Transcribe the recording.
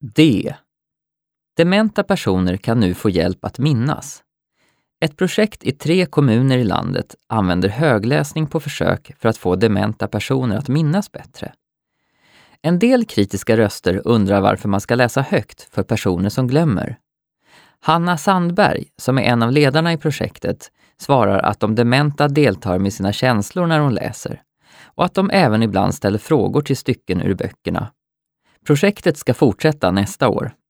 D. Dementa personer kan nu få hjälp att minnas. Ett projekt i 3 kommuner i landet använder högläsning på försök för att få dementa personer att minnas bättre. En del kritiska röster undrar varför man ska läsa högt för personer som glömmer. Hanna Sandberg, som är en av ledarna i projektet, svarar att de dementa deltar med sina känslor när hon läser och att de även ibland ställer frågor till stycken ur böckerna. Projektet ska fortsätta nästa år.